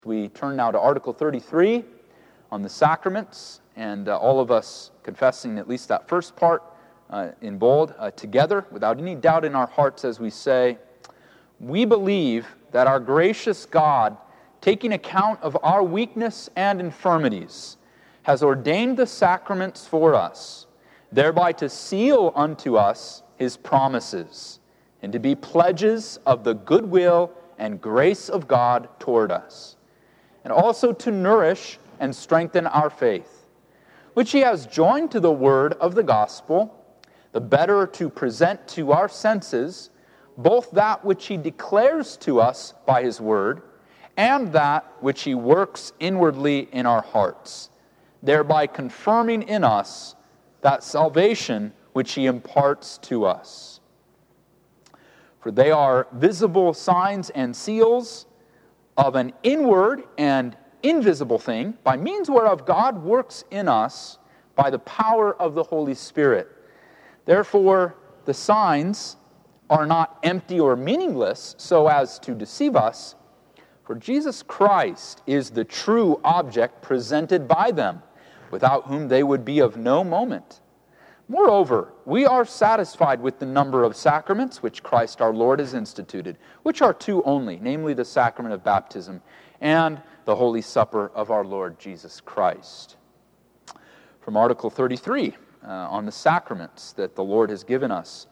We turn now to Article 33 on the sacraments, and all of us confessing at least that first part in bold together, without any doubt in our hearts as we say, "We believe that our gracious God, taking account of our weakness and infirmities, has ordained the sacraments for us, thereby to seal unto us His promises, and to be pledges of the goodwill and grace of God toward us, and also to nourish and strengthen our faith, which He has joined to the word of the gospel, the better to present to our senses both that which He declares to us by His word, and that which He works inwardly in our hearts, thereby confirming in us that salvation which He imparts to us. For they are visible signs and seals of an inward and invisible thing, by means whereof God works in us by the power of the Holy Spirit. Therefore, the signs are not empty or meaningless so as to deceive us, for Jesus Christ is the true object presented by them, without whom they would be of no moment. Moreover, we are satisfied with the number of sacraments which Christ our Lord has instituted, which are two only, namely the sacrament of baptism and the Holy Supper of our Lord Jesus Christ." From Article 33 on the sacraments that the Lord has given us.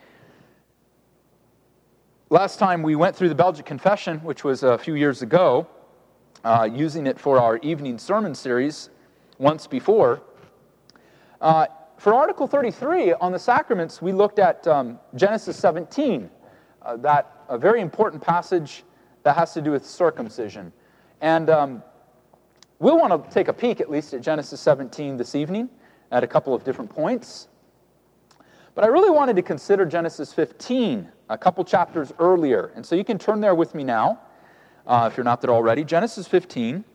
Last time we went through the Belgic Confession, which was a few years ago, using it for our evening sermon series once before. For Article 33 on the sacraments, we looked at Genesis 17, a very important passage that has to do with circumcision. And we'll want to take a peek, at least, at Genesis 17 this evening at a couple of different points. But I really wanted to consider Genesis 15, a couple chapters earlier. And so you can turn there with me now, if you're not there already. Genesis 15.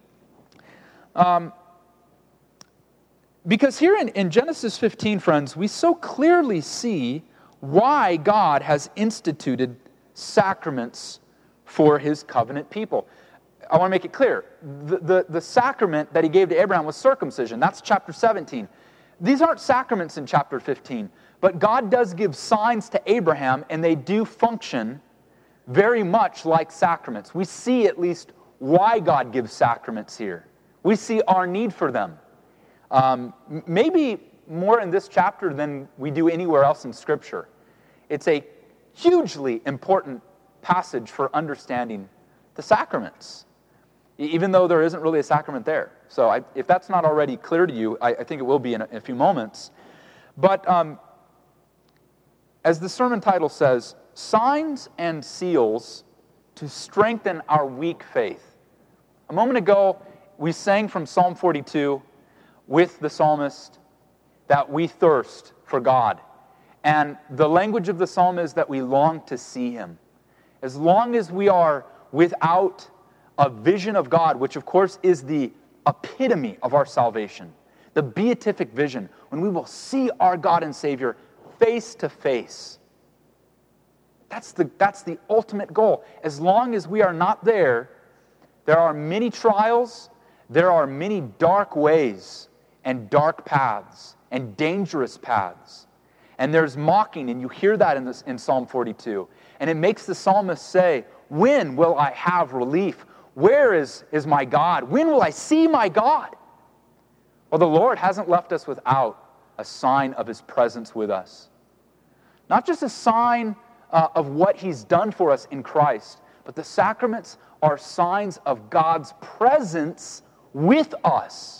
Because here in Genesis 15, friends, we so clearly see why God has instituted sacraments for His covenant people. I want to make it clear. The sacrament that He gave to Abraham was circumcision. That's chapter 17. These aren't sacraments in chapter 15, but God does give signs to Abraham, and they do function very much like sacraments. We see at least why God gives sacraments here. We see our need for them. Maybe more in this chapter than we do anywhere else in Scripture. It's a hugely important passage for understanding the sacraments, even though there isn't really a sacrament there. So if that's not already clear to you, I think it will be in a few moments. But as the sermon title says, signs and seals to strengthen our weak faith. A moment ago, we sang from Psalm 42, with the psalmist, that we thirst for God. And the language of the psalm is that we long to see Him. As long as we are without a vision of God, which of course is the epitome of our salvation, the beatific vision, when we will see our God and Savior face to face. That's the ultimate goal. As long as we are not there, there are many trials, there are many dark ways, and dark paths, and dangerous paths. And there's mocking, and you hear that in Psalm 42. And it makes the psalmist say, when will I have relief? Where is my God? When will I see my God? Well, the Lord hasn't left us without a sign of His presence with us. Not just a sign of what He's done for us in Christ, but the sacraments are signs of God's presence with us.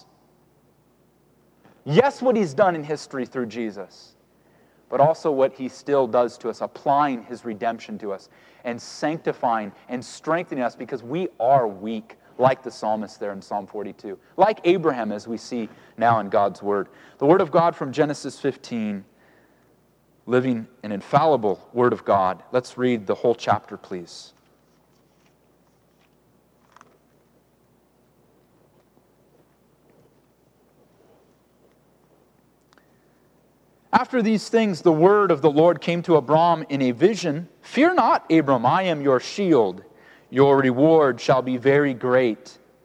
Yes, what He's done in history through Jesus, but also what He still does to us, applying His redemption to us and sanctifying and strengthening us because we are weak, like the psalmist there in Psalm 42, like Abraham as we see now in God's Word. The Word of God from Genesis 15, living an infallible Word of God. Let's read the whole chapter, please. After these things, the word of the Lord came to Abram in a vision. "Fear not, Abram, I am your shield. Your reward shall be very great.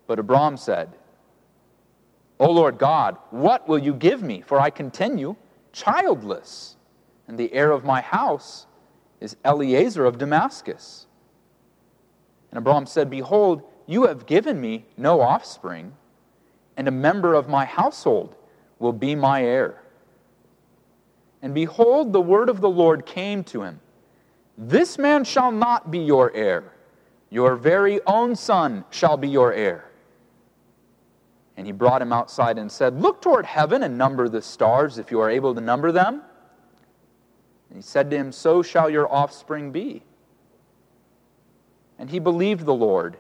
But Abram said, O Lord God, what will you give me? For I continue childless, and the heir of my house is Eliezer of Damascus. And Abram said, Behold, you have given me no offspring, and a member of my household will be my heir. And behold, the word of the Lord came to him, This man shall not be your heir. Your very own son shall be your heir. And he brought him outside and said, Look toward heaven and number the stars, if you are able to number them. And he said to him, So shall your offspring be. And he believed the Lord,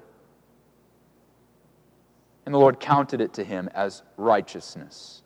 and the Lord counted it to him as righteousness.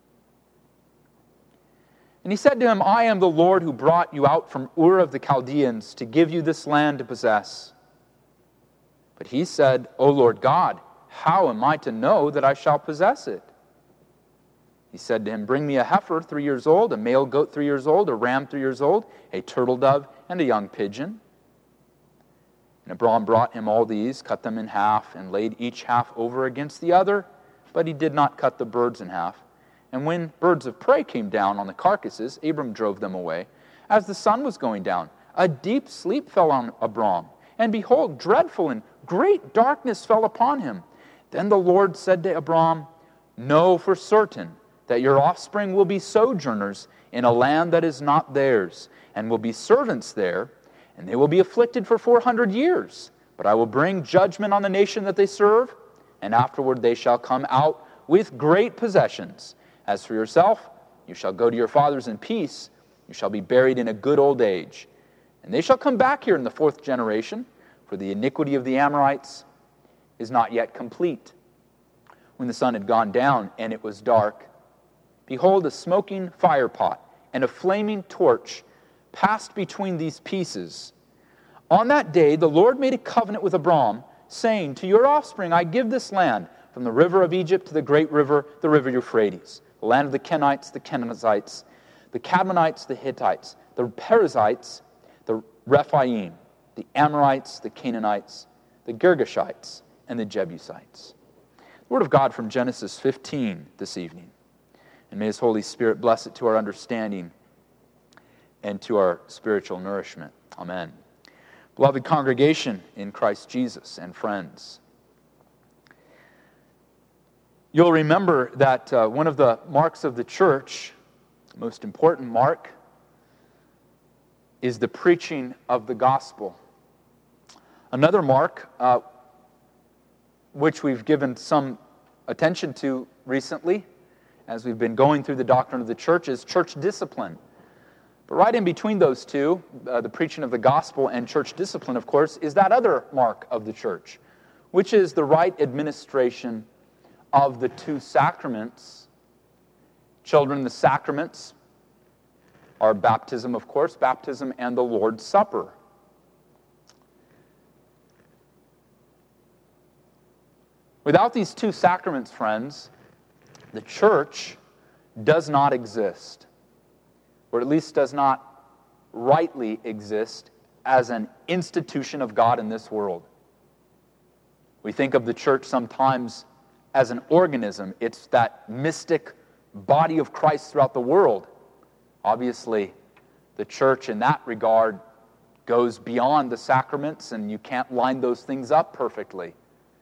And he said to him, I am the Lord who brought you out from Ur of the Chaldeans to give you this land to possess. But he said, O Lord God, how am I to know that I shall possess it? He said to him, Bring me a heifer 3 years old, a male goat 3 years old, a ram 3 years old, a turtle dove, and a young pigeon. And Abram brought him all these, cut them in half, and laid each half over against the other, but he did not cut the birds in half. And when birds of prey came down on the carcasses, Abram drove them away. As the sun was going down, a deep sleep fell on Abram, and behold, dreadful and great darkness fell upon him. Then the Lord said to Abram, Know for certain that your offspring will be sojourners in a land that is not theirs, and will be servants there, and they will be afflicted for 400 years. But I will bring judgment on the nation that they serve, and afterward they shall come out with great possessions. As for yourself, you shall go to your fathers in peace. You shall be buried in a good old age. And they shall come back here in the 4th generation, for the iniquity of the Amorites is not yet complete. When the sun had gone down and it was dark, behold, a smoking firepot and a flaming torch passed between these pieces. On that day the Lord made a covenant with Abram, saying, To your offspring I give this land, from the river of Egypt to the great river, the river Euphrates, the land of the Kenites, the Kenizzites, the Cadmonites, the Hittites, the Perizzites, the Rephaim, the Amorites, the Canaanites, the Girgashites, and the Jebusites. The word of God from Genesis 15 this evening. And may His Holy Spirit bless it to our understanding and to our spiritual nourishment. Amen. Beloved congregation in Christ Jesus and friends, you'll remember that one of the marks of the church, the most important mark, is the preaching of the gospel. Another mark, which we've given some attention to recently, as we've been going through the doctrine of the church, is church discipline. But right in between those two, the preaching of the gospel and church discipline, of course, is that other mark of the church, which is the right administration of the two sacraments. Children, the sacraments are baptism, of course, baptism and the Lord's Supper. Without these two sacraments, friends, the church does not exist, or at least does not rightly exist as an institution of God in this world. We think of the church sometimes as an organism. It's that mystic body of Christ throughout the world. Obviously, the church in that regard goes beyond the sacraments, and you can't line those things up perfectly.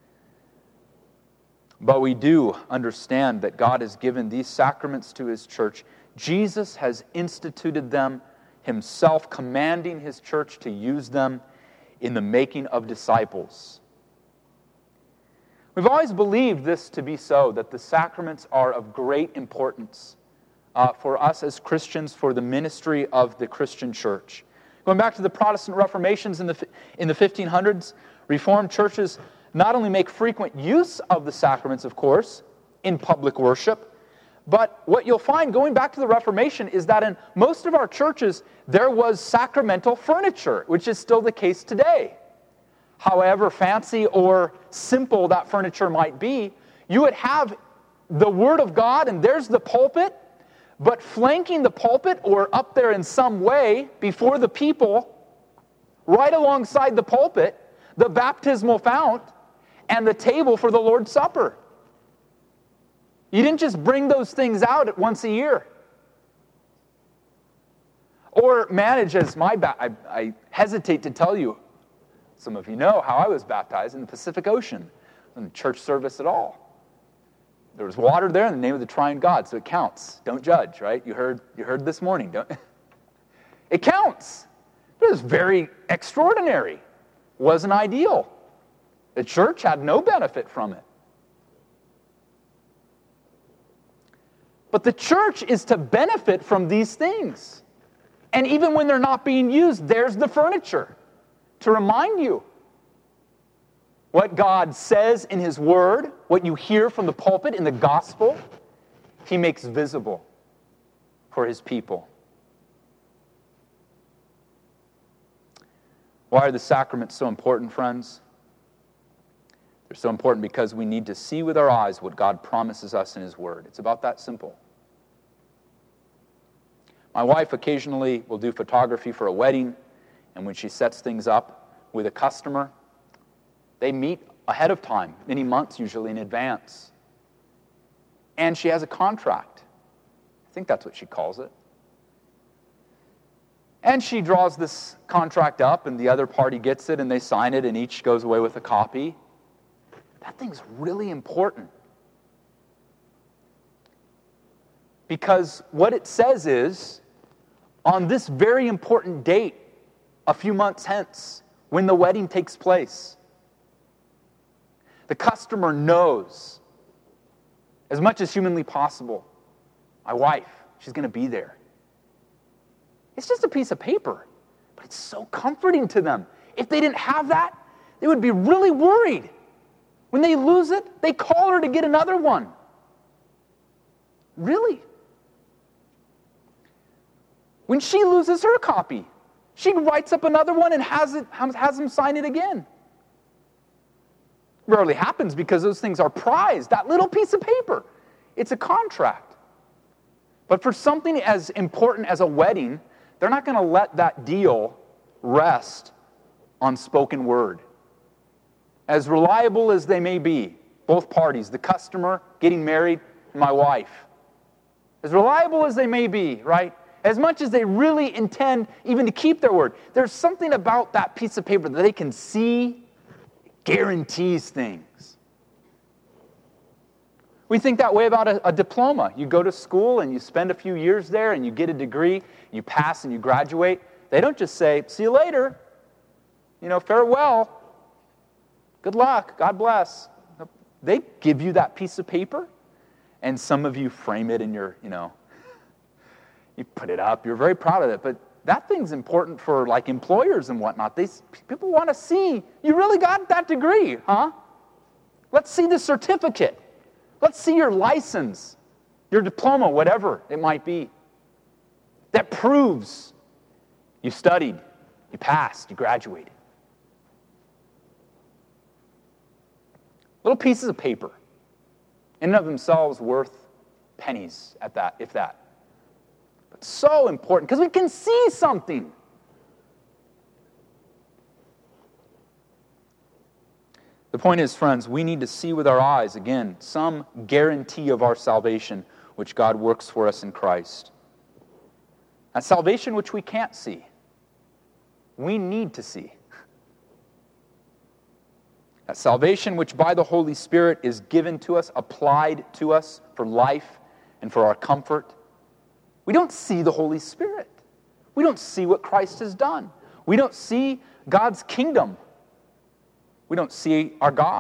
But we do understand that God has given these sacraments to His church. Jesus has instituted them Himself, commanding His church to use them in the making of disciples. We've always believed this to be so, that the sacraments are of great importance for us as Christians, for the ministry of the Christian church. Going back to the Protestant Reformations in the 1500s, Reformed churches not only make frequent use of the sacraments, of course, in public worship, but what you'll find going back to the Reformation is that in most of our churches, there was sacramental furniture, which is still the case today. However fancy or simple that furniture might be, you would have the Word of God, and there's the pulpit, but flanking the pulpit or up there in some way before the people, right alongside the pulpit, the baptismal fount, and the table for the Lord's Supper. You didn't just bring those things out once a year. Or manage as I hesitate to tell you, some of you know how I was baptized in the Pacific Ocean, in the church service at all. There was water there in the name of the triune God, so it counts. Don't judge, right? You heard this morning. It counts. It was very extraordinary. Wasn't ideal. The church had no benefit from it. But the church is to benefit from these things. And even when they're not being used, there's the furniture to remind you what God says in His Word, what you hear from the pulpit in the gospel, He makes visible for His people. Why are the sacraments so important, friends? They're so important because we need to see with our eyes what God promises us in His Word. It's about that simple. My wife occasionally will do photography for a wedding, and when she sets things up with a customer, they meet ahead of time, many months usually in advance. And she has a contract. I think that's what she calls it. And she draws this contract up, and the other party gets it, and they sign it, and each goes away with a copy. That thing's really important. Because what it says is, on this very important date, a few months hence, when the wedding takes place, the customer knows, as much as humanly possible, my wife, she's going to be there. It's just a piece of paper, but it's so comforting to them. If they didn't have that, they would be really worried. When they lose it, they call her to get another one. Really? When she loses her copy, she writes up another one and has them sign it again. Rarely happens because those things are prized. That little piece of paper, it's a contract. But for something as important as a wedding, they're not going to let that deal rest on spoken word. As reliable as they may be, both parties, the customer getting married and my wife, as reliable as they may be, right? As much as they really intend even to keep their word, there's something about that piece of paper that they can see guarantees things. We think that way about a diploma. You go to school and you spend a few years there and you get a degree, you pass and you graduate. They don't just say, see you later, farewell, good luck, God bless. They give you that piece of paper, and some of you frame it in your, you put it up, you're very proud of it, but that thing's important for like employers and whatnot. People want to see, you really got that degree, huh? Let's see the certificate. Let's see your license, your diploma, whatever it might be. That proves you studied, you passed, you graduated. Little pieces of paper, in and of themselves worth pennies at that, if that. But so important, because we can see something. The point is, friends, we need to see with our eyes, again, some guarantee of our salvation, which God works for us in Christ. A salvation which we can't see. We need to see. A salvation which by the Holy Spirit is given to us, applied to us for life and for our comfort. We don't see the Holy Spirit. We don't see what Christ has done. We don't see God's kingdom. We don't see our God.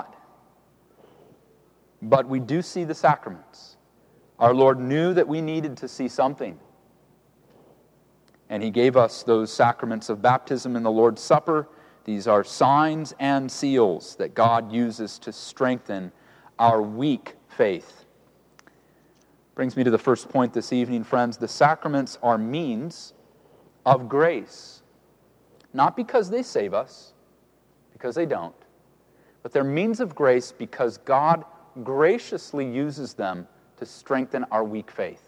But we do see the sacraments. Our Lord knew that we needed to see something. And He gave us those sacraments of baptism and the Lord's Supper. These are signs and seals that God uses to strengthen our weak faith. Brings me to the first point this evening, friends. The sacraments are means of grace. Not because they save us, because they don't. But they're means of grace because God graciously uses them to strengthen our weak faith.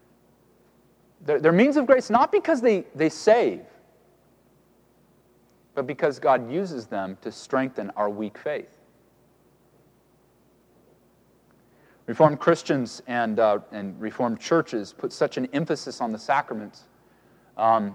They're means of grace not because they save, but because God uses them to strengthen our weak faith. Reformed Christians and Reformed churches put such an emphasis on the sacraments that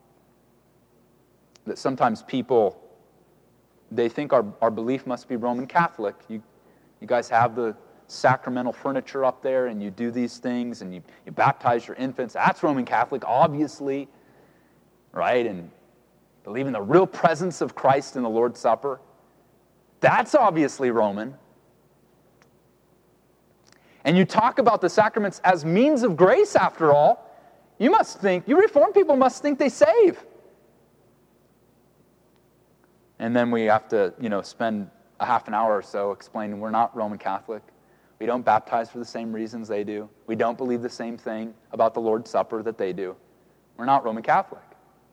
sometimes people, they think our belief must be Roman Catholic. You guys have the sacramental furniture up there, and you do these things, and you baptize your infants. That's Roman Catholic, obviously, right? And believe in the real presence of Christ in the Lord's Supper. That's obviously Roman. And you talk about the sacraments as means of grace, after all. You Reformed people must think they save. And then we have to, spend a half an hour or so explaining we're not Roman Catholic. We don't baptize for the same reasons they do. We don't believe the same thing about the Lord's Supper that they do. We're not Roman Catholic.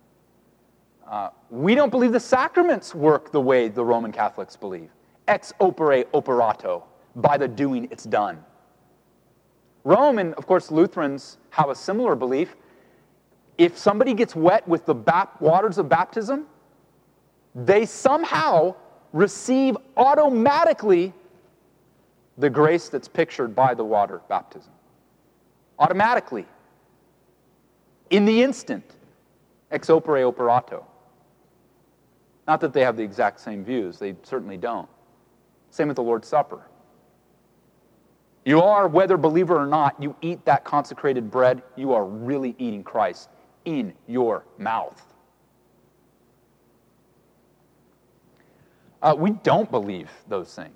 We don't believe the sacraments work the way the Roman Catholics believe. Ex opere operato. By the doing, it's done. Rome, and of course Lutherans have a similar belief. If somebody gets wet with the waters of baptism, they somehow receive automatically the grace that's pictured by the water baptism. Automatically. In the instant. Ex opere operato. Not that they have the exact same views. They certainly don't. Same with the Lord's Supper. You are, whether believer or not, you eat that consecrated bread, you are really eating Christ in your mouth. We don't believe those things.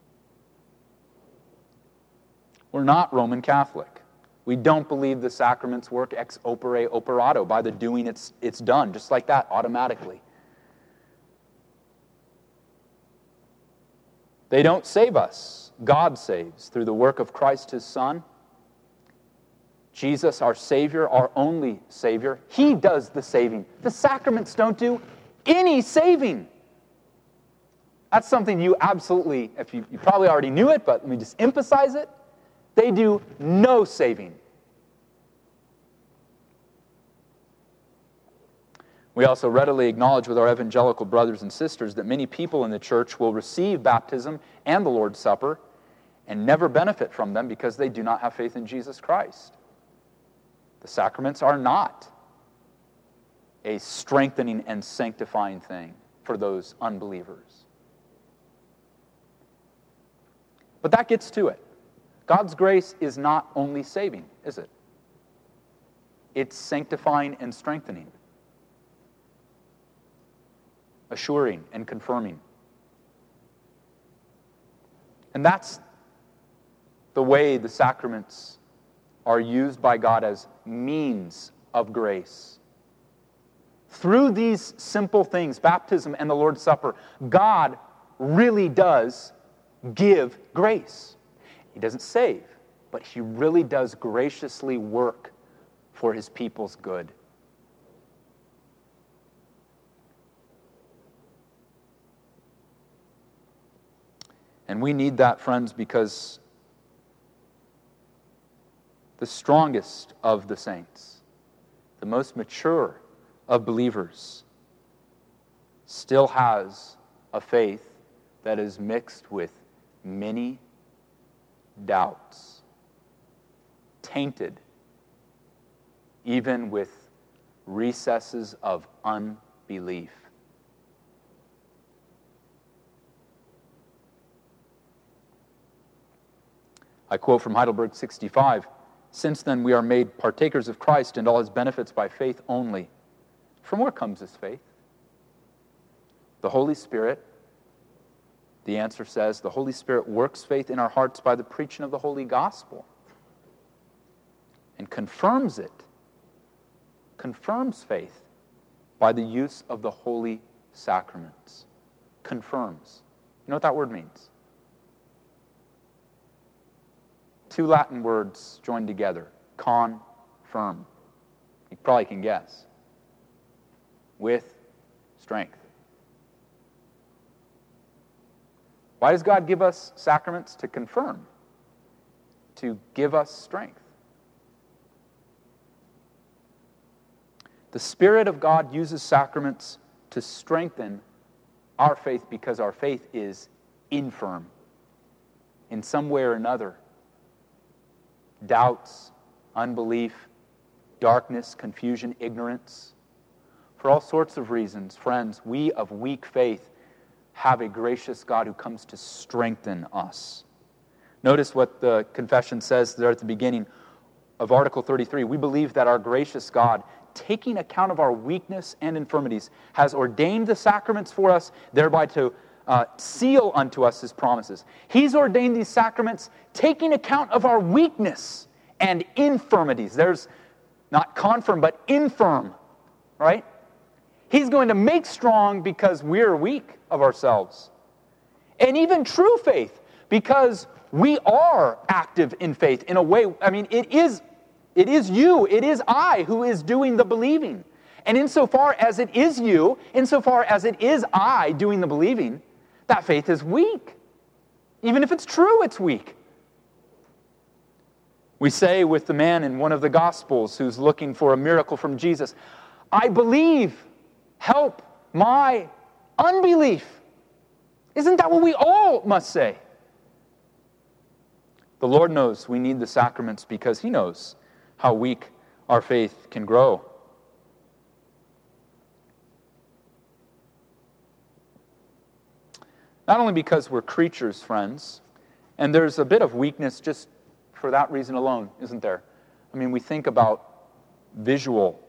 We're not Roman Catholic. We don't believe the sacraments work ex opere operato. By the doing, it's done, just like that, automatically. They don't save us. God saves through the work of Christ, His Son. Jesus, our Savior, our only Savior. He does the saving. The sacraments don't do any saving. That's something you absolutely, if you probably already knew it, but let me just emphasize it. They do no saving. We also readily acknowledge with our evangelical brothers and sisters that many people in the church will receive baptism and the Lord's Supper and never benefit from them because they do not have faith in Jesus Christ. The sacraments are not a strengthening and sanctifying thing for those unbelievers. But that gets to it. God's grace is not only saving, is it? It's sanctifying and strengthening. Assuring and confirming. And that's the way the sacraments are used by God as means of grace. Through these simple things, baptism and the Lord's Supper, God really does give grace. He doesn't save, but He really does graciously work for His people's good. And we need that, friends, because the strongest of the saints, the most mature of believers, still has a faith that is mixed with many doubts, tainted even with recesses of unbelief. I quote from Heidelberg 65, "Since then we are made partakers of Christ and all His benefits by faith only." From where comes this faith? The Holy Spirit. The answer says the Holy Spirit works faith in our hearts by the preaching of the Holy Gospel and confirms it, confirms faith by the use of the holy sacraments. Confirms. You know what that word means? Two Latin words joined together. Confirm. You probably can guess. With strength. Why does God give us sacraments? To confirm. To give us strength. The Spirit of God uses sacraments to to strengthen our faith because our faith is infirm in some way or another. Doubts, unbelief, darkness, confusion, ignorance. For all sorts of reasons, friends, we of weak faith have a gracious God who comes to strengthen us. Notice what the confession says there at the beginning of Article 33. We believe that our gracious God, taking account of our weakness and infirmities, has ordained the sacraments for us, thereby to seal unto us His promises. He's ordained these sacraments, taking account of our weakness and infirmities. There's not confirm, but infirm, right? He's going to make strong because we're weak of ourselves. And even true faith, because we are active in faith in a way. I mean, it is you, it is I who is doing the believing. And insofar as it is you, insofar as it is I doing the believing, that faith is weak. Even if it's true, it's weak. We say with the man in one of the Gospels who's looking for a miracle from Jesus, I believe, help my unbelief. Isn't that what we all must say? The Lord knows we need the sacraments because He knows how weak our faith can grow. Not only because we're creatures, friends, and there's a bit of weakness just for that reason alone, isn't there? I mean, we think about visual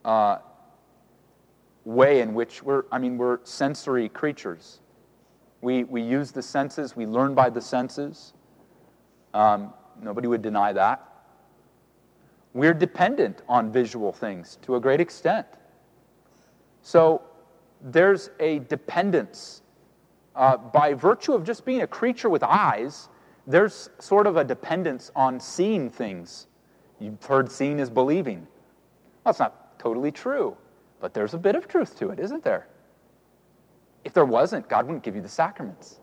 way in which we're sensory creatures. We use the senses, we learn by the senses. Nobody would deny that. We're dependent on visual things to a great extent. So there's a dependence. By virtue of just being a creature with eyes, there's sort of a dependence on seeing things. You've heard seeing is believing. Well, that's not totally true, but there's a bit of truth to it, isn't there? If there wasn't, God wouldn't give you the sacraments.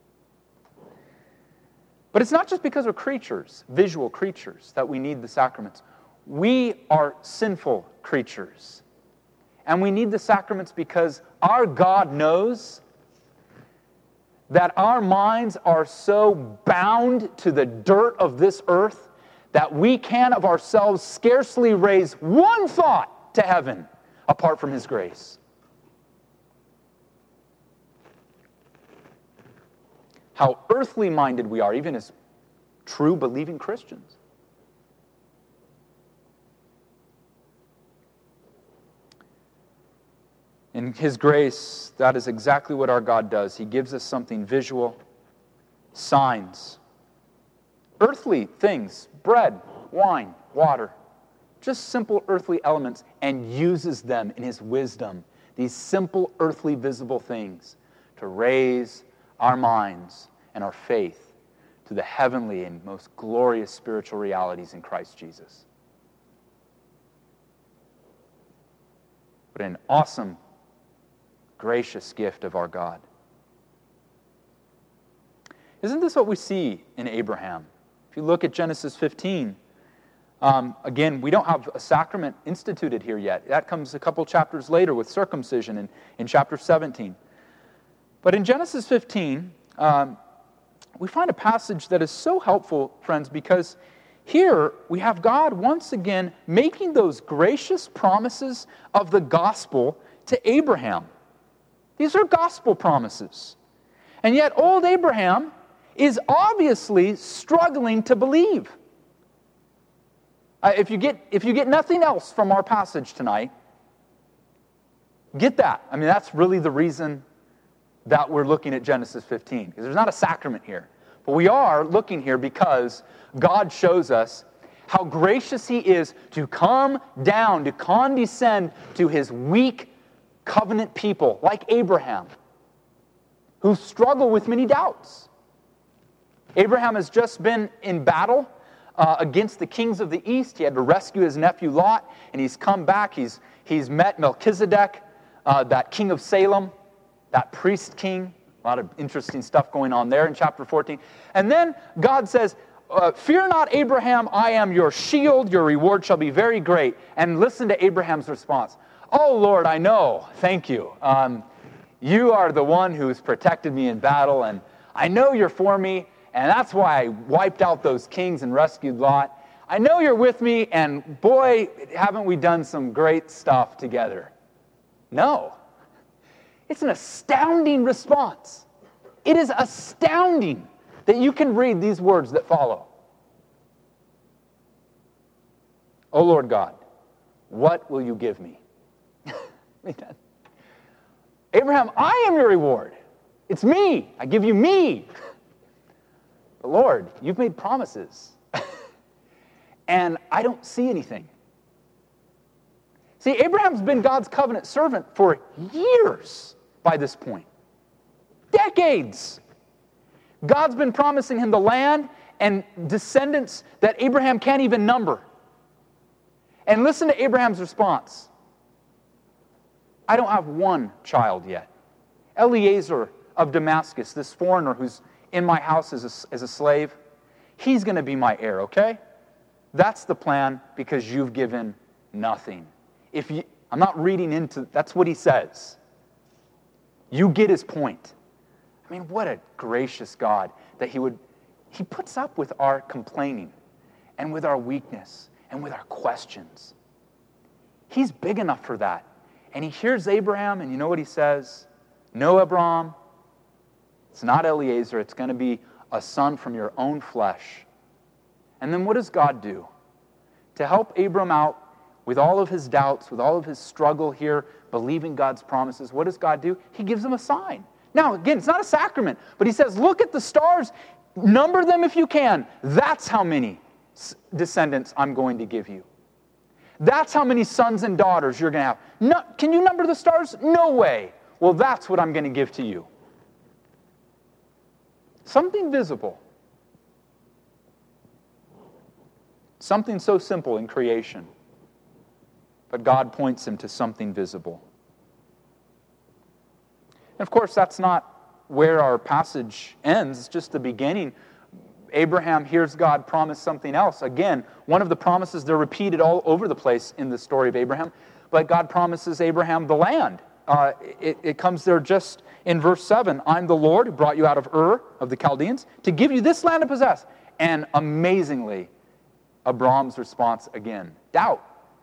But it's not just because we're creatures, visual creatures, that we need the sacraments. We are sinful creatures. And we need the sacraments because our God knows that our minds are so bound to the dirt of this earth that we can of ourselves scarcely raise one thought to heaven apart from His grace. How earthly minded we are, even as true believing Christians. In His grace, that is exactly what our God does. He gives us something visual, signs, earthly things, bread, wine, water, just simple earthly elements, and uses them in His wisdom, these simple earthly visible things, to raise our minds and our faith to the heavenly and most glorious spiritual realities in Christ Jesus. What an awesome, gracious gift of our God. Isn't this what we see in Abraham? If you look at Genesis 15, again, we don't have a sacrament instituted here yet. That comes a couple chapters later with circumcision in chapter 17. But in Genesis 15, we find a passage that is so helpful, friends, because here we have God once again making those gracious promises of the gospel to Abraham. These are gospel promises. And yet old Abraham is obviously struggling to believe. If you get nothing else from our passage tonight, get that. I mean, that's really the reason that we're looking at Genesis 15, because there's not a sacrament here. But we are looking here because God shows us how gracious He is to come down, to condescend to His weak covenant people, like Abraham, who struggle with many doubts. Abraham has just been in battle against the kings of the east. He had to rescue his nephew Lot, and he's come back. He's met Melchizedek, that king of Salem, that priest king. A lot of interesting stuff going on there in chapter 14. And then God says, fear not, Abraham, I am your shield. Your reward shall be very great. And listen to Abraham's response. Oh, Lord, I know. Thank you. You are the one who's protected me in battle, and I know you're for me, and that's why I wiped out those kings and rescued Lot. I know you're with me, and boy, haven't we done some great stuff together. No. It's an astounding response. It is astounding that you can read these words that follow. O Lord God, what will you give me? Abraham, I am your reward. It's me. I give you me. But Lord, you've made promises. And I don't see anything. See, Abraham's been God's covenant servant for years by this point. Decades. God's been promising him the land and descendants that Abraham can't even number. And listen to Abraham's response. I don't have one child yet. Eliezer of Damascus, this foreigner who's in my house as a slave, he's going to be my heir, okay? That's the plan because you've given nothing. I'm not reading into, that's what he says. You get his point. I mean, what a gracious God that he puts up with our complaining and with our weakness and with our questions. He's big enough for that. And he hears Abraham, and you know what he says? No, Abraham, it's not Eliezer. It's going to be a son from your own flesh. And then what does God do? To help Abram out with all of his doubts, with all of his struggle here, believing God's promises, what does God do? He gives him a sign. Now, again, it's not a sacrament, but he says, look at the stars, number them if you can. That's how many descendants I'm going to give you. That's how many sons and daughters you're going to have. No, can you number the stars? No way. Well, that's what I'm going to give to you. Something visible. Something so simple in creation. But God points him to something visible. And of course, that's not where our passage ends. It's just the beginning. Abraham hears God promise something else. Again, one of the promises, they're repeated all over the place in the story of Abraham. But God promises Abraham the land. It comes there just in verse 7. I'm the Lord who brought you out of Ur of the Chaldeans to give you this land to possess. And amazingly, Abram's response again, doubt.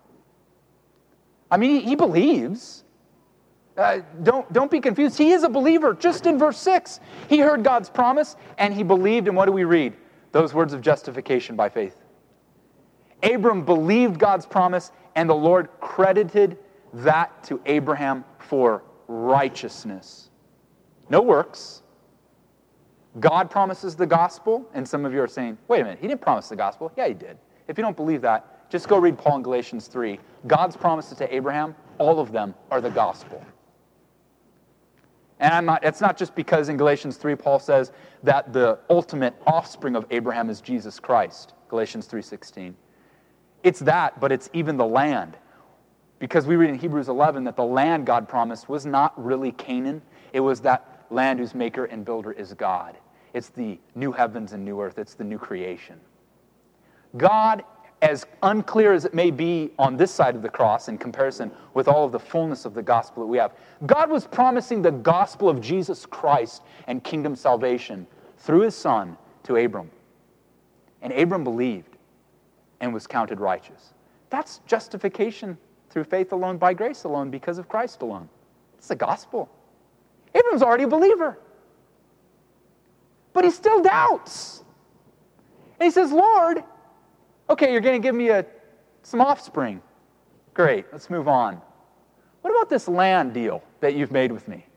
I mean, he believes. Don't be confused. He is a believer. Just in verse 6, he heard God's promise and he believed. And what do we read? Those words of justification by faith. Abram believed God's promise and the Lord credited that to Abraham for righteousness. No works. God promises the gospel, and some of you are saying, wait a minute, he didn't promise the gospel. Yeah, he did. If you don't believe that, just go read Paul in Galatians 3. God's promises to Abraham, all of them are the gospel. And it's not just because in Galatians 3 Paul says that the ultimate offspring of Abraham is Jesus Christ, Galatians 3:16. It's that, but it's even the land. Because we read in Hebrews 11 that the land God promised was not really Canaan. It was that land whose maker and builder is God. It's the new heavens and new earth. It's the new creation. God, as unclear as it may be on this side of the cross in comparison with all of the fullness of the gospel that we have, God was promising the gospel of Jesus Christ and kingdom salvation through his son to Abram. And Abram believed and was counted righteous. That's justification through faith alone, by grace alone, because of Christ alone. It's the gospel. Abram's already a believer. But he still doubts. And he says, Lord, okay, you're going to give me some offspring. Great, let's move on. What about this land deal that you've made with me?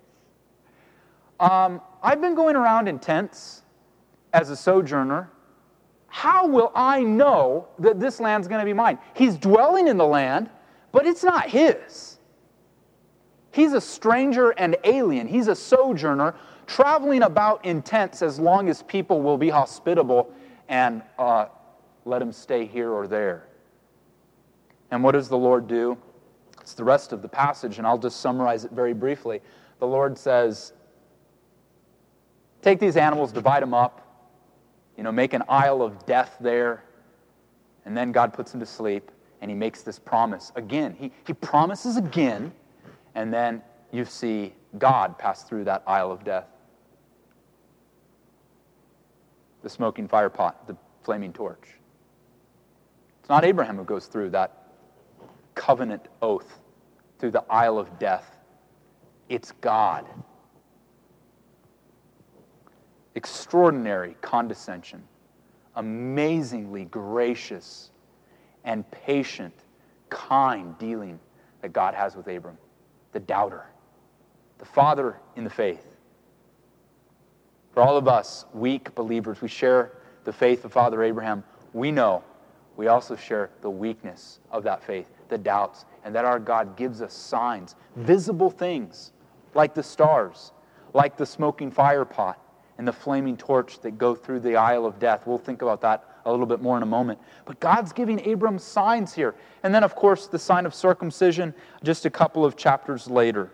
I've been going around in tents as a sojourner. How will I know that this land's going to be mine? He's dwelling in the land, but it's not his. He's a stranger and alien. He's a sojourner traveling about in tents as long as people will be hospitable and let him stay here or there. And what does the Lord do? It's the rest of the passage, and I'll just summarize it very briefly. The Lord says, take these animals, divide them up, make an aisle of death there, and then God puts them to sleep, and he makes this promise again. He promises again, and then you see God pass through that aisle of death. The smoking fire pot, the flaming torch. It's not Abraham who goes through that covenant oath, through the aisle of death. It's God. Extraordinary condescension, amazingly gracious and patient, kind dealing that God has with Abram, the doubter, the father in the faith. For all of us weak believers, we share the faith of Father Abraham. We know we also share the weakness of that faith, the doubts, and that our God gives us signs, visible things, like the stars, like the smoking fire pot, and the flaming torch that go through the aisle of death. We'll think about that a little bit more in a moment. But God's giving Abram signs here. And then, of course, the sign of circumcision just a couple of chapters later.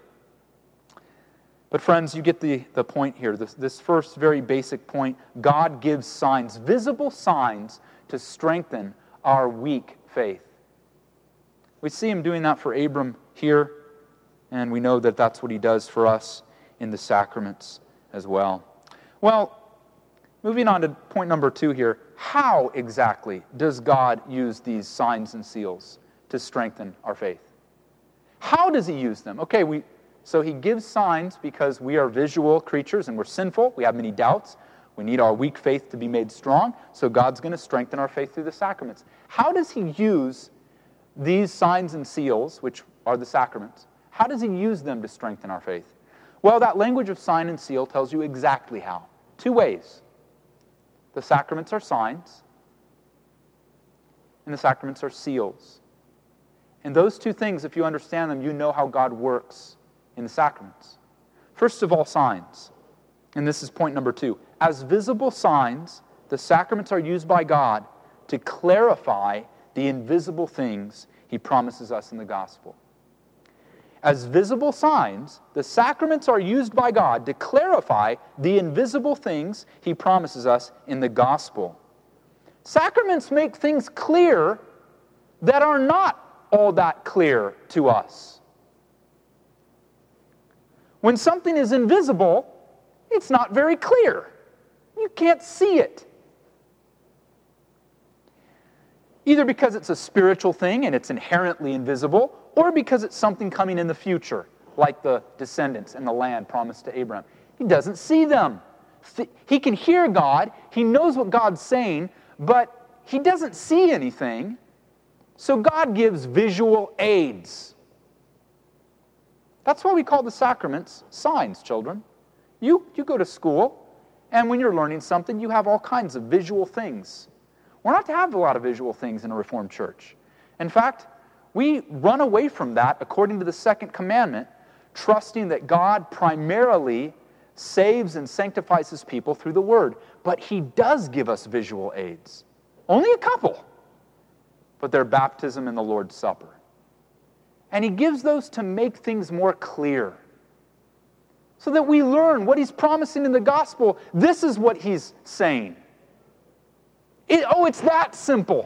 But friends, you get the point here. This first very basic point, God gives signs, visible signs, to strengthen our weak faith. We see him doing that for Abram here, and we know that that's what he does for us in the sacraments as well. Well, moving on to point number 2 here. How exactly does God use these signs and seals to strengthen our faith? How does he use them? Okay, so he gives signs because we are visual creatures and we're sinful. We have many doubts. We need our weak faith to be made strong. So God's going to strengthen our faith through the sacraments. How does he use these signs and seals, which are the sacraments? How does he use them to strengthen our faith? Well, that language of sign and seal tells you exactly how. 2 ways. The sacraments are signs, and the sacraments are seals. And those 2 things, if you understand them, you know how God works in the sacraments. First of all, signs. And this is point number 2. As visible signs, the sacraments are used by God to clarify the invisible things he promises us in the gospel. As visible signs, the sacraments are used by God to clarify the invisible things he promises us in the gospel. Sacraments make things clear that are not all that clear to us. When something is invisible, it's not very clear. You can't see it. Either because it's a spiritual thing and it's inherently invisible, or because it's something coming in the future, like the descendants and the land promised to Abraham. He doesn't see them. He can hear God. He knows what God's saying, but he doesn't see anything. So God gives visual aids. That's why we call the sacraments signs, children. You go to school, and when you're learning something, you have all kinds of visual things. We're not to have a lot of visual things in a Reformed church. In fact, we run away from that according to the second commandment, trusting that God primarily saves and sanctifies his people through the Word. But he does give us visual aids. Only a couple. But they're baptism and the Lord's Supper. And he gives those to make things more clear, so that we learn what he's promising in the gospel. This is what he's saying. It's that simple.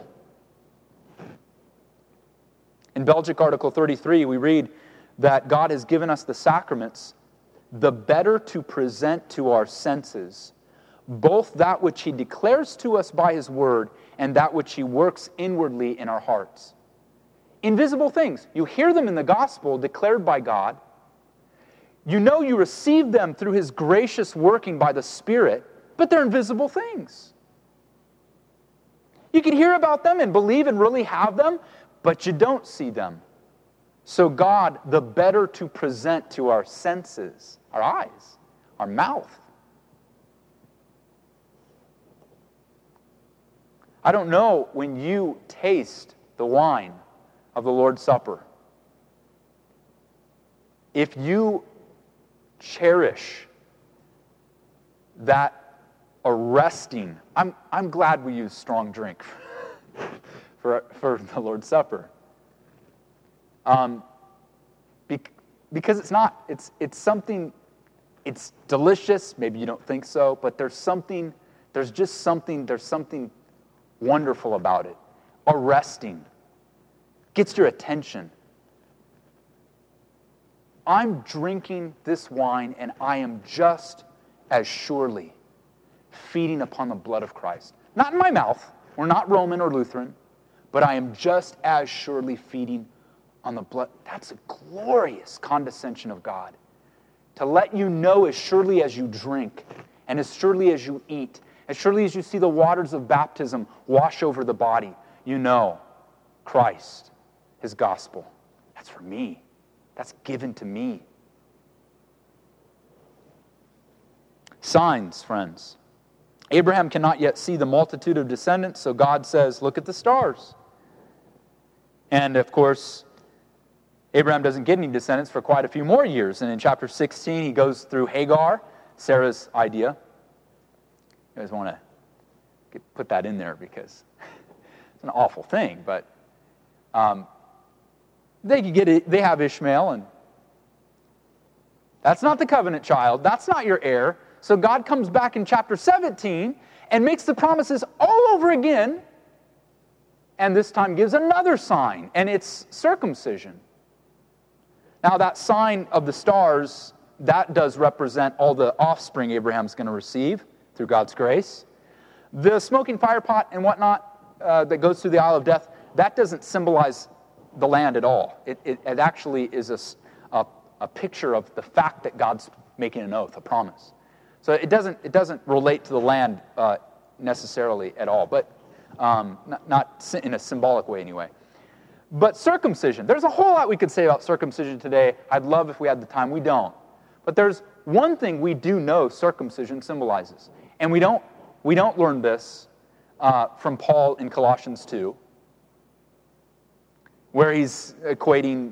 In Belgic Article 33, we read that God has given us the sacraments the better to present to our senses both that which he declares to us by his word and that which he works inwardly in our hearts. Invisible things. You hear them in the gospel declared by God. You know you receive them through his gracious working by the Spirit, but they're invisible things. You can hear about them and believe and really have them, but you don't see them. So God, the better to present to our senses, our eyes, our mouth. I don't know when you taste the wine of the Lord's Supper, if you cherish that arresting, I'm glad we use strong drink for the Lord's Supper. Because it's something, it's delicious, maybe you don't think so, but there's something wonderful about it. Arresting. gets your attention. I'm drinking this wine, and I am just as surely feeding upon the blood of Christ. Not in my mouth. We're not Roman or Lutheran. But I am just as surely feeding on the blood. That's a glorious condescension of God. To let you know as surely as you drink, and as surely as you eat, as surely as you see the waters of baptism wash over the body, you know Christ, His gospel. That's for me. That's given to me. Signs, friends. Abraham cannot yet see the multitude of descendants, so God says, look at the stars. And of course, Abraham doesn't get any descendants for quite a few more years. And in chapter 16, he goes through Hagar, Sarah's idea. You guys want to put that in there because it's an awful thing. But they could get it. They have Ishmael, and that's not the covenant child. That's not your heir. So God comes back in chapter 17 and makes the promises all over again, and this time gives another sign, and it's circumcision. Now that sign of the stars, that does represent all the offspring Abraham's going to receive through God's grace. The smoking fire pot and whatnot that goes through the Isle of Death, that doesn't symbolize the land at all. It actually is a picture of the fact that God's making an oath, a promise. So it doesn't relate to the land necessarily at all, but not in a symbolic way anyway. But circumcision, there's a whole lot we could say about circumcision today. I'd love if we had the time. We don't. But there's one thing we do know circumcision symbolizes. And we don't learn this from Paul in Colossians 2, where he's equating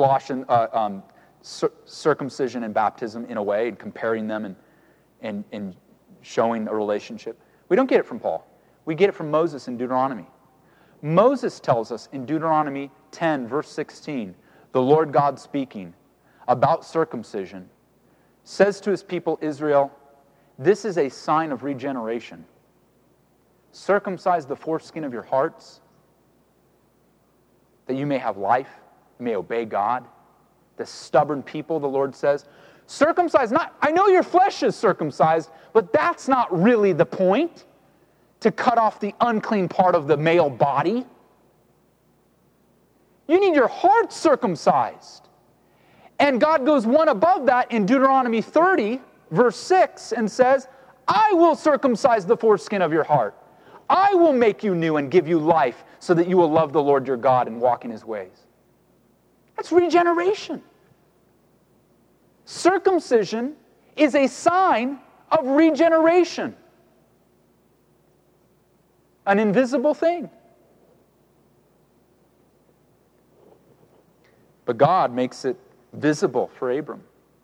circumcision and baptism in a way and comparing them and showing a relationship. We don't get it from Paul. We get it from Moses in Deuteronomy. Moses tells us in Deuteronomy 10, verse 16, the Lord God speaking about circumcision, says to his people Israel, this is a sign of regeneration. Circumcise the foreskin of your hearts, that you may have life, you may obey God. The stubborn people, the Lord says, circumcise not, I know your flesh is circumcised, but that's not really the point, to cut off the unclean part of the male body. You need your heart circumcised. And God goes one above that in Deuteronomy 30, verse 6, and says, I will circumcise the foreskin of your heart. I will make you new and give you life so that you will love the Lord your God and walk in His ways. That's regeneration. Circumcision is a sign of regeneration. An invisible thing. But God makes it visible for Abram.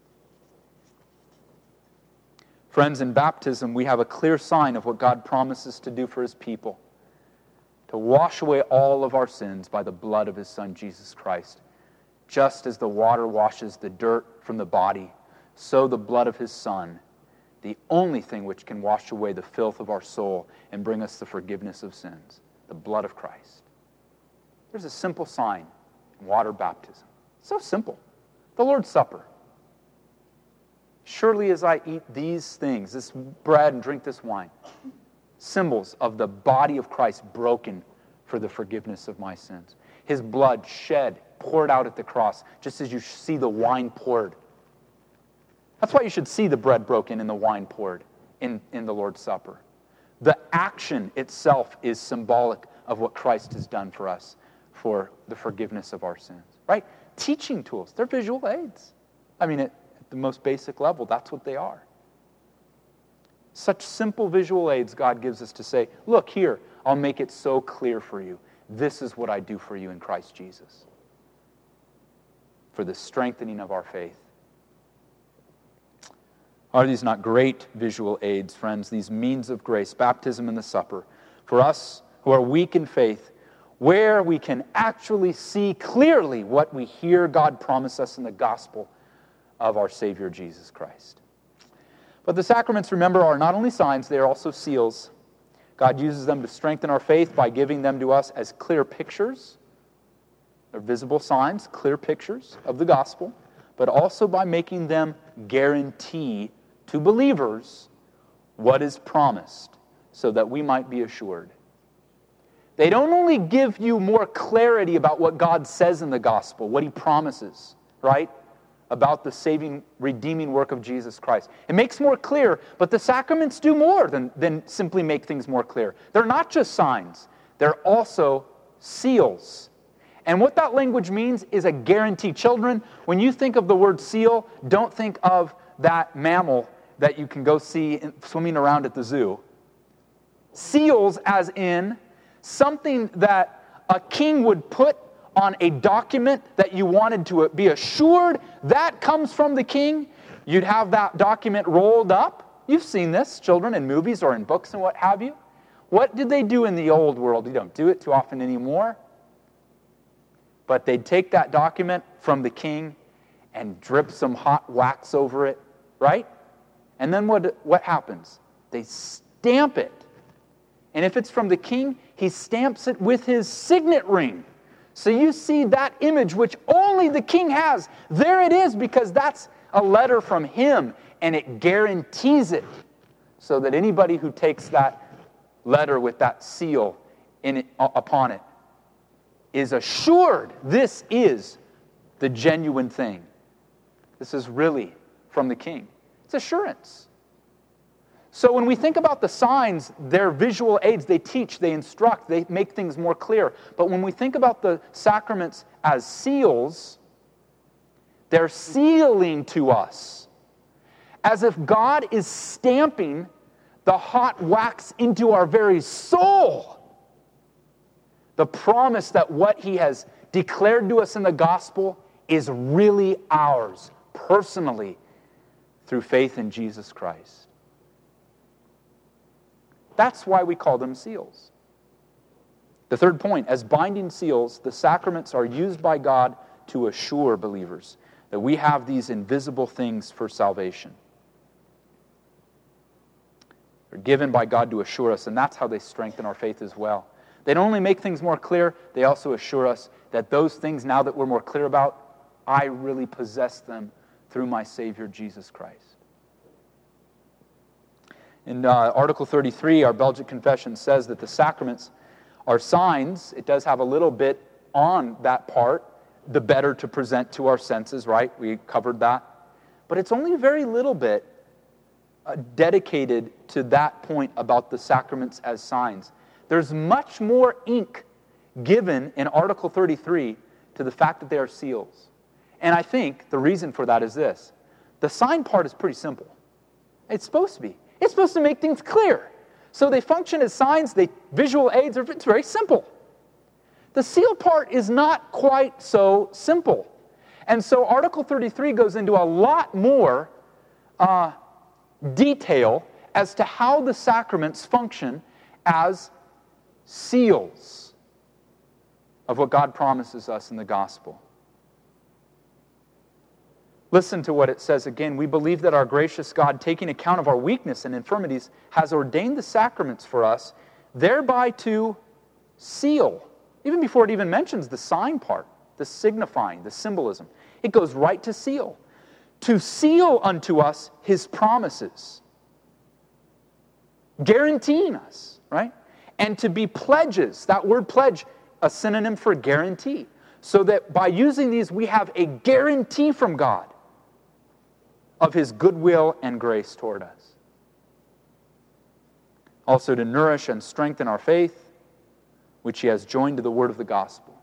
Friends, in baptism, we have a clear sign of what God promises to do for His people. To wash away all of our sins by the blood of His Son, Jesus Christ. Just as the water washes the dirt from the body, so the blood of His Son, the only thing which can wash away the filth of our soul and bring us the forgiveness of sins, the blood of Christ. There's a simple sign in water baptism. So simple. The Lord's Supper. Surely as I eat these things, this bread and drink this wine, symbols of the body of Christ broken for the forgiveness of my sins. His blood shed, poured out at the cross, just as you see the wine poured. That's why you should see the bread broken and the wine poured in the Lord's Supper. The action itself is symbolic of what Christ has done for us for the forgiveness of our sins. Right? Teaching tools. They're visual aids. I mean, at the most basic level, that's what they are. Such simple visual aids God gives us to say, look here, I'll make it so clear for you. This is what I do for you in Christ Jesus. For the strengthening of our faith. Are these not great visual aids, friends? These means of grace, baptism and the supper, for us who are weak in faith, where we can actually see clearly what we hear God promise us in the gospel of our Savior Jesus Christ. But the sacraments, remember, are not only signs, they are also seals. God uses them to strengthen our faith by giving them to us as clear pictures They're visible signs, clear pictures of the gospel, but also by making them guarantee to believers what is promised so that we might be assured. They don't only give you more clarity about what God says in the gospel, what He promises, right? About the saving, redeeming work of Jesus Christ. It makes more clear, but the sacraments do more than simply make things more clear. They're not just signs. They're also seals. And what that language means is a guarantee. Children, when you think of the word seal, don't think of that mammal that you can go see swimming around at the zoo. Seals as in something that a king would put on a document that you wanted to be assured that comes from the king. You'd have that document rolled up. You've seen this, children, in movies or in books and what have you. What did they do in the old world? You don't do it too often anymore. But they'd take that document from the king and drip some hot wax over it, right? And then what happens? They stamp it. And if it's from the king, he stamps it with his signet ring. So you see that image which only the king has. There it is, because that's a letter from him, and it guarantees it so that anybody who takes that letter with that seal upon it is assured this is the genuine thing. This is really from the king. It's assurance. So when we think about the signs, they're visual aids. They teach, they instruct, they make things more clear. But when we think about the sacraments as seals, they're sealing to us as if God is stamping the hot wax into our very soul. The promise that what He has declared to us in the gospel is really ours, personally, through faith in Jesus Christ. That's why we call them seals. The third point, as binding seals, the sacraments are used by God to assure believers that we have these invisible things for salvation. They're given by God to assure us, and that's how they strengthen our faith as well. They don't only make things more clear, they also assure us that those things, now that we're more clear about, I really possess them through my Savior, Jesus Christ. In Article 33, our Belgic Confession says that the sacraments are signs. It does have a little bit on that part, the better to present to our senses, right? We covered that. But it's only a very little bit dedicated to that point about the sacraments as signs. There's much more ink given in Article 33 to the fact that they are seals. And I think the reason for that is this. The sign part is pretty simple. It's supposed to be. It's supposed to make things clear. So they function as signs, visual aids, it's very simple. The seal part is not quite so simple. And so Article 33 goes into a lot more detail as to how the sacraments function as seals of what God promises us in the gospel. Listen to what it says again. We believe that our gracious God, taking account of our weakness and infirmities, has ordained the sacraments for us, thereby to seal. Even before it even mentions the sign part, the signifying, the symbolism. It goes right to seal. To seal unto us His promises. Guaranteeing us, right? And to be pledges. That word pledge, a synonym for guarantee. So that by using these, we have a guarantee from God of His goodwill and grace toward us. Also to nourish and strengthen our faith, which He has joined to the word of the gospel.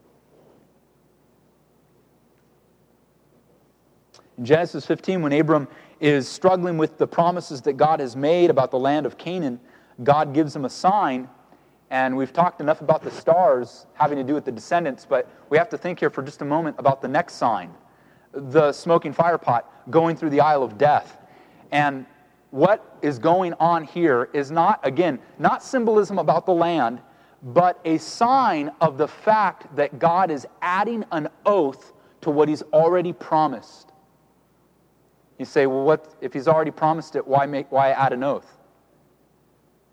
In Genesis 15, when Abram is struggling with the promises that God has made about the land of Canaan, God gives him a sign. And we've talked enough about the stars having to do with the descendants, but we have to think here for just a moment about the next sign. The smoking fire pot going through the Isle of Death. And what is going on here is not symbolism about the land, but a sign of the fact that God is adding an oath to what He's already promised. You say, well, what if He's already promised it, why add an oath?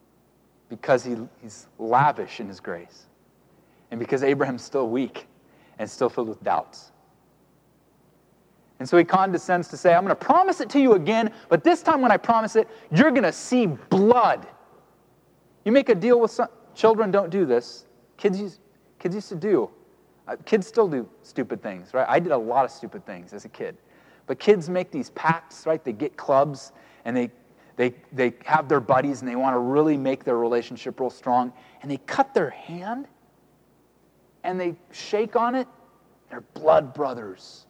Because He's lavish in His grace. And because Abraham's still weak. and it's still filled with doubts. And so he condescends to say, I'm going to promise it to you again, but this time when I promise it, you're going to see blood. You make a deal with children, don't do this. Kids used to do. Kids still do stupid things, right? I did a lot of stupid things as a kid. But kids make these pacts, right? They get clubs, and they have their buddies, and they want to really make their relationship real strong. And they cut their hand, and they shake on it. They're blood brothers.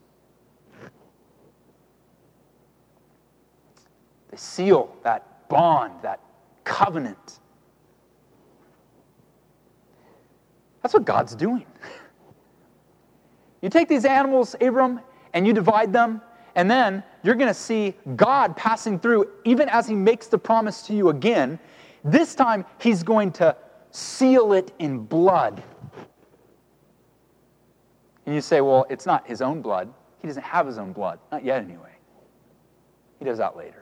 They seal that bond, that covenant. That's what God's doing. You take these animals, Abram, and you divide them, and then you're going to see God passing through, even as he makes the promise to you again. This time, he's going to seal it in blood. And you say, well, it's not his own blood. He doesn't have his own blood. Not yet, anyway. He does that later.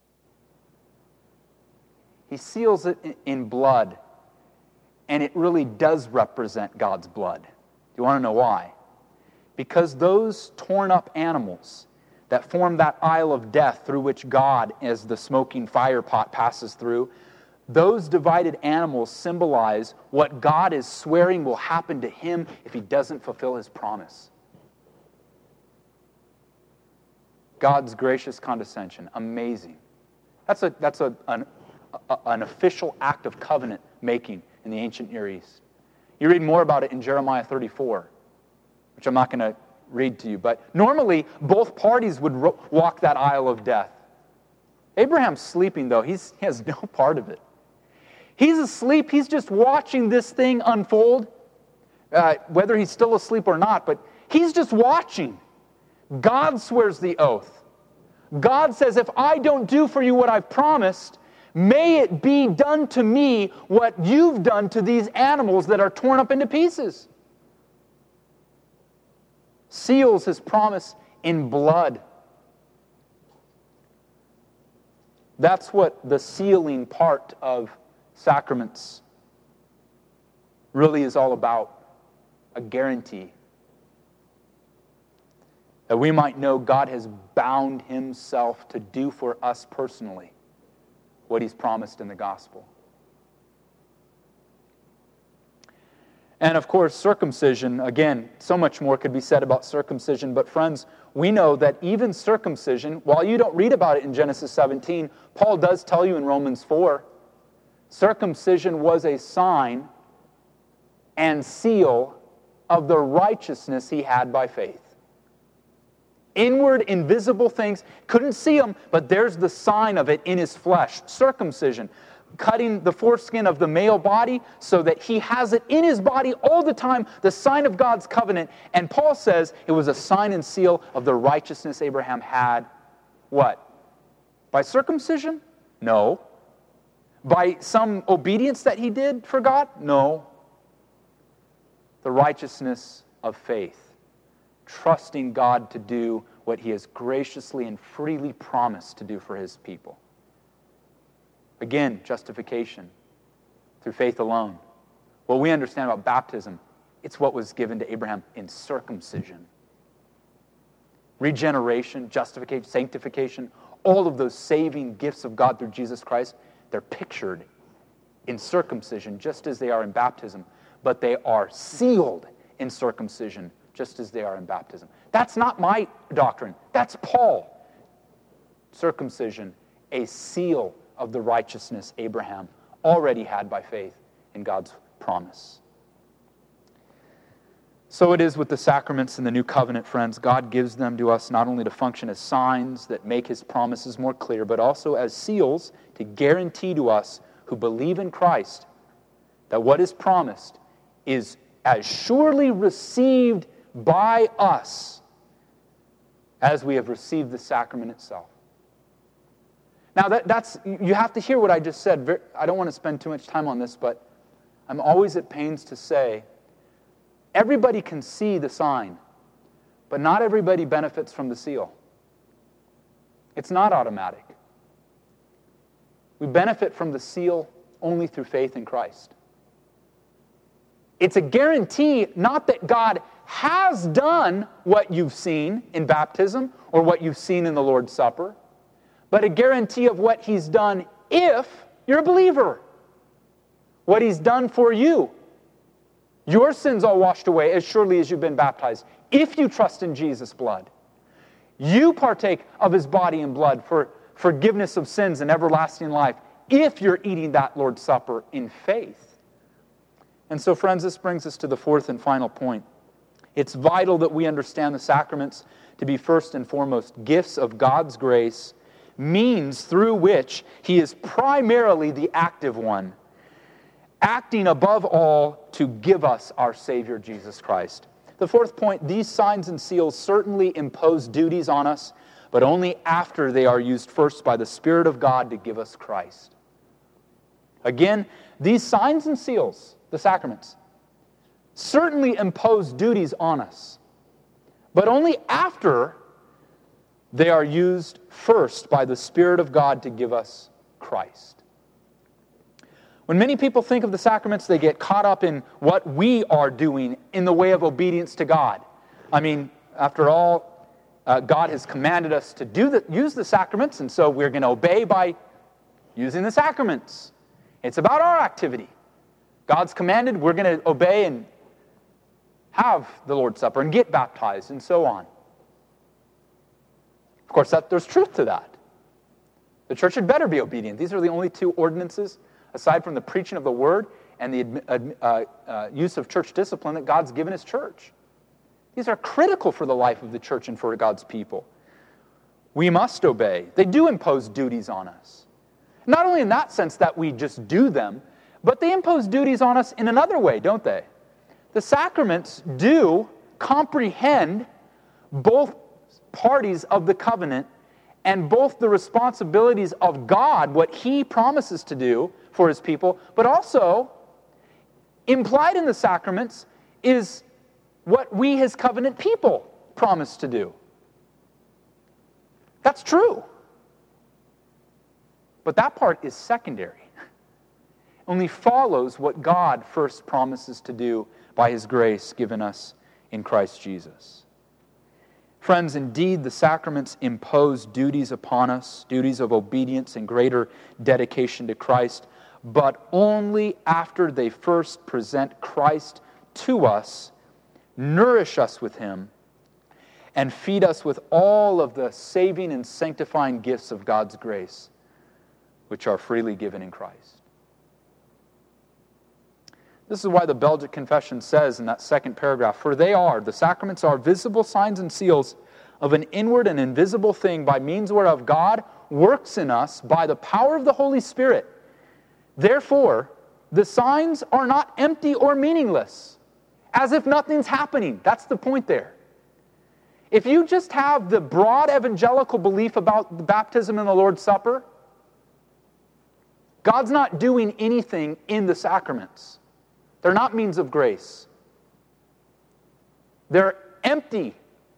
He seals it in blood, and it really does represent God's blood. Do you want to know why? Because those torn up animals that form that aisle of death through which God, as the smoking fire pot, passes through, those divided animals symbolize what God is swearing will happen to him if he doesn't fulfill his promise. God's gracious condescension, amazing. That's an official act of covenant making in the ancient Near East. You read more about it in Jeremiah 34, which I'm not going to read to you, but normally both parties would walk that aisle of death. Abraham's sleeping, though. He has no part of it. He's asleep. He's just watching this thing unfold, whether he's still asleep or not, but he's just watching. God swears the oath. God says, if I don't do for you what I've promised, may it be done to me what you've done to these animals that are torn up into pieces. Seals his promise in blood. That's what the sealing part of sacraments really is all about. A guarantee. That we might know God has bound himself to do for us personally what he's promised in the gospel. And of course, circumcision, again, so much more could be said about circumcision, but friends, we know that even circumcision, while you don't read about it in Genesis 17, Paul does tell you in Romans 4, circumcision was a sign and seal of the righteousness he had by faith. Inward, invisible things, couldn't see them, but there's the sign of it in his flesh. Circumcision, cutting the foreskin of the male body so that he has it in his body all the time, the sign of God's covenant. And Paul says it was a sign and seal of the righteousness Abraham had. What? By circumcision? No. By some obedience that he did for God? No. The righteousness of faith. Trusting God to do what he has graciously and freely promised to do for his people. Again, justification through faith alone. What we understand about baptism, it's what was given to Abraham in circumcision. Regeneration, justification, sanctification, all of those saving gifts of God through Jesus Christ, they're pictured in circumcision just as they are in baptism, but they are sealed in circumcision just as they are in baptism. That's not my doctrine. That's Paul. Circumcision, a seal of the righteousness Abraham already had by faith in God's promise. So it is with the sacraments in the new covenant, friends. God gives them to us not only to function as signs that make his promises more clear, but also as seals to guarantee to us who believe in Christ that what is promised is as surely received by us as we have received the sacrament itself. Now, that's you have to hear what I just said. I don't want to spend too much time on this, but I'm always at pains to say, everybody can see the sign, but not everybody benefits from the seal. It's not automatic. We benefit from the seal only through faith in Christ. It's a guarantee, not that God has done what you've seen in baptism or what you've seen in the Lord's Supper, but a guarantee of what He's done if you're a believer. What He's done for you. Your sins all washed away as surely as you've been baptized, if you trust in Jesus' blood. You partake of His body and blood for forgiveness of sins and everlasting life, if you're eating that Lord's Supper in faith. And so, friends, this brings us to the fourth and final point. It's vital that we understand the sacraments to be first and foremost gifts of God's grace, means through which He is primarily the active one, acting above all to give us our Savior Jesus Christ. The fourth point, these signs and seals certainly impose duties on us, but only after they are used first by the Spirit of God to give us Christ. Again, these signs and seals, the sacraments, certainly impose duties on us, but only after they are used first by the Spirit of God to give us Christ. When many people think of the sacraments, they get caught up in what we are doing in the way of obedience to God. I mean, after all, God has commanded us to use the sacraments, and so we're going to obey by using the sacraments. It's about our activity. God's commanded, we're going to obey and have the Lord's Supper and get baptized and so on. Of course, there's truth to that. The church had better be obedient. These are the only two ordinances, aside from the preaching of the Word and the use of church discipline, that God's given His church. These are critical for the life of the church and for God's people. We must obey. They do impose duties on us. Not only in that sense that we just do them, but they impose duties on us in another way, don't they? The sacraments do comprehend both parties of the covenant and both the responsibilities of God, what He promises to do for His people, but also implied in the sacraments is what we, His covenant people, promise to do. That's true. But that part is secondary. Only follows what God first promises to do by His grace given us in Christ Jesus. Friends, indeed, the sacraments impose duties upon us, duties of obedience and greater dedication to Christ, but only after they first present Christ to us, nourish us with Him, and feed us with all of the saving and sanctifying gifts of God's grace, which are freely given in Christ. This is why the Belgic Confession says in that second paragraph, "For the sacraments are visible signs and seals of an inward and invisible thing by means whereof God works in us by the power of the Holy Spirit. Therefore, the signs are not empty or meaningless, as if nothing's happening." That's the point there. If you just have the broad evangelical belief about the baptism and the Lord's Supper, God's not doing anything in the sacraments. They're not means of grace. They're empty.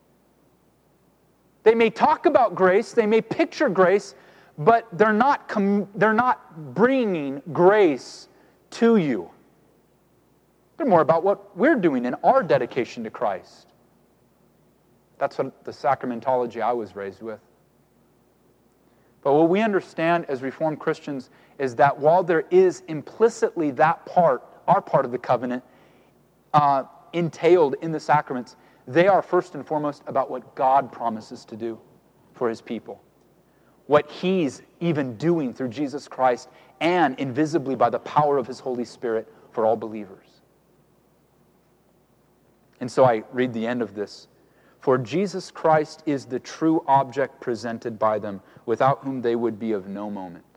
They may talk about grace, they may picture grace, but they're not bringing grace to you. They're more about what we're doing in our dedication to Christ. That's what the sacramentology I was raised with. But what we understand as Reformed Christians is that while there is implicitly that part, our part of the covenant, entailed in the sacraments, they are first and foremost about what God promises to do for His people. What He's even doing through Jesus Christ and invisibly by the power of His Holy Spirit for all believers. And so I read the end of this. "For Jesus Christ is the true object presented by them, without whom they would be of no moment."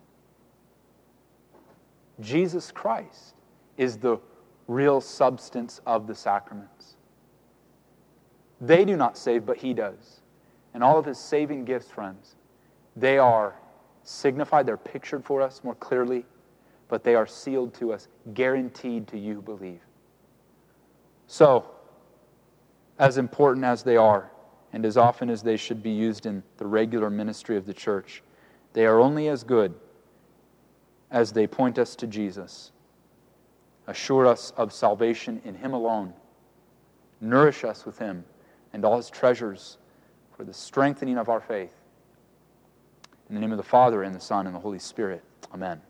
Jesus Christ is the real substance of the sacraments. They do not save, but He does. And all of His saving gifts, friends, they are signified, they're pictured for us more clearly, but they are sealed to us, guaranteed to you believe. So, as important as they are, and as often as they should be used in the regular ministry of the church, they are only as good as they point us to Jesus, assure us of salvation in Him alone, nourish us with him and all his treasures for the strengthening of our faith. In the name of the Father, and the Son, and the Holy Spirit. Amen.